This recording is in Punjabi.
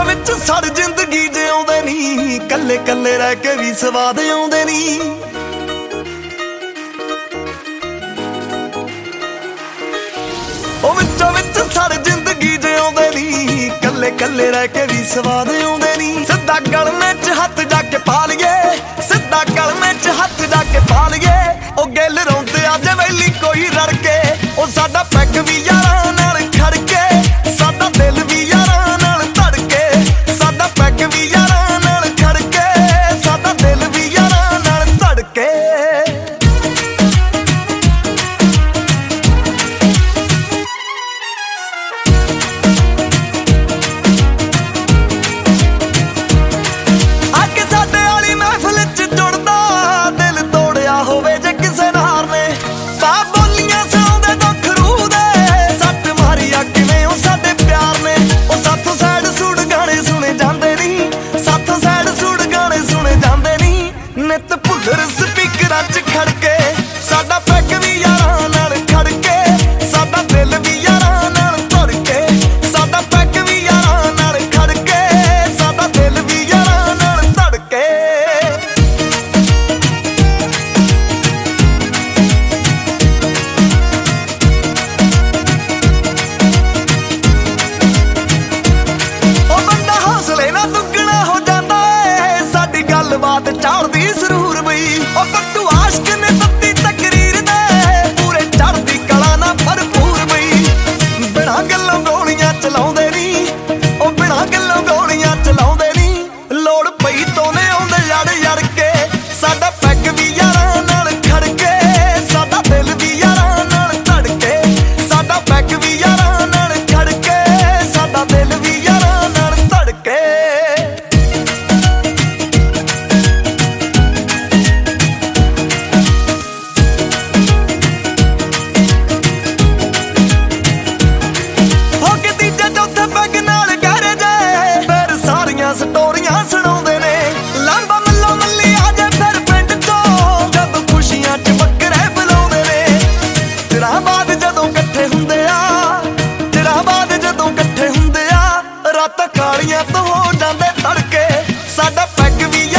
ਵਿੱਚ ਸੜ ਜ਼ਿੰਦਗੀ ਜਿਉਂਦੇ ਨੀ, ਕੱਲੇ ਕੱਲੇ ਰਹਿ ਕੇ ਵੀ ਸਵਾਦ ਆਉਂਦੇ ਨੀ। ਉਹ ਵਿੱਚੋਂ ਵਿੱਚ ਸੜ ਜ਼ਿੰਦਗੀ ਜਿਉਂਦੇ ਨੀ, ਕੱਲੇ ਕੱਲੇ ਰਹਿ ਕੇ ਵੀ ਸਵਾਦ ਆਉਂਦੇ ਨੀ। ਸਿੱਧਾ ਗਲਮੇ 'ਚ ਹੱਥ ਜਾ ਕੇ ਪਾ ਲਈਏ, ਸਿੱਧਾ ਗਲਮੇ 'ਚ ਹੱਥ ਜਾ ਕੇ ਪਾ ਲਈਏ। ਉਹ ਗਿੱਲ ਰੋਂਦੇ ਆ ਜੇ ਵੈਲੀ ਕੋਈ ਰੜ ਕੇ, ਉਹ ਸਾਡਾ ਪੈਗ ਵੀ ਯਾਰਾਂ ਨਾਲ ਖੜ ਕੇ, ਸਾਡਾ ਦਿਲ ਵੀ ਯਾਰਾਂ ਨਾਲ ਧੜਕੇ, ਸਾਡਾ ਪੈਗ ਵੀ ਯਾਰਾਂ ਨਾਲ ਖੜ ਕੇ, ਸਾਡਾ ਦਿਲ ਵੀ ਯਾਰਾਂ ਨਾਲ ਧੜਕੇ। ਸਪੀਕਰਾਂ 'ਚ ਖੜ ਕੇ ਸਾਡਾ ਪੈਗ ਵੀ ਯਾਰਾਂ ਨਾਲ ਖੜ ਕੇ, ਸਾਡਾ ਦਿਲ ਵੀ ਯਾਰਾਂ ਨਾਲ ਧੜਕੇ, ਸਾਡਾ ਪੈਗ ਵੀ ਯਾਰਾਂ ਨਾਲ ਖੜ ਕੇ, ਸਾਡਾ ਦਿਲ ਵੀ ਯਾਰਾਂ ਨਾਲ ਧੜਕੇ। ਉਹ ਬੰਦਾ ਹੌਸਲੇ ਨਾਲ ਦੁੱਗਣਾ ਹੋ ਜਾਂਦਾ ਏ, ਸਾਡੀ ਗੱਲਬਾਤ ਚਾੜਦੀ ਸਰੂਰ ਬਈ। ਉਹ ਕੱਟੂ ਆਸ਼ਕ ਨੇ ਦਿੱਤੀ ਤਕਰੀਰ ਦੇ, ਪੂਰੇ ਚੜ੍ਹਦੀ ਕਲਾ ਨਾਲ ਭਰਪੂਰ ਬਈ। ਬਿਨਾਂ ਗੱਲੋਂ ਗੋਲੀਆਂ ਚਲਾਉਂਦੇ ਨੀ, ਉਹ ਬਿਨਾਂ ਗੱਲੋਂ ਗੋਲੀਆਂ ਚਲਾਉਂਦੇ ਨੀ। ਲੋੜ ਪਈ ਤੋਨੇ ਆਉਂਦੇ ਯੜ ਯੜ ਕੇ, ਸਾਡਾ ਪੈਗ ਵੀ ਯਾਰਾਂ ਨਾਲ ਖੜ ਕੇ, ਸਾਡਾ ਦਿਲ ਵੀ ਯਾਰਾਂ ਨਾਲ ਧੜਕੇ, ਸਾਡਾ ਪੈਗ ਵੀ ਯਾਰਾਂ ਨਾਲ ਖੜ ਕੇ, ਸਾਡਾ ਦਿਲ ਵੀ ਯਾਰਾਂ ਨਾਲ ਧੜਕੇ। ਸਟੋਰੀਆਂ ਸੁਣਾਉਂਦੇ ਨੇ ਲਾਂਬਾ ਮੱਲੋ ਮੱਲੀ ਆ ਜਾ ਫਿਰ ਪਿੰਡ ਤੋਂ, ਜਦ ਖੁਸ਼ੀਆਂ 'ਚ ਬੱਕਰੇ ਬੁਲਾਉਂਦੇ ਨੇ। ਦਿਨਾਂ ਬਾਅਦ ਜਦੋਂ ਇਕੱਠੇ ਹੁੰਦੇ ਆ, ਦਿਨਾਂ ਬਾਅਦ ਜਦੋਂ ਇਕੱਠੇ ਹੁੰਦੇ ਆ, ਰਾਤਾਂ ਕਾਲੀਆਂ ਤੋਂ ਹੋ ਜਾਂਦੇ ਤੜਕੇ, ਸਾਡਾ ਪੈਗ ਵੀ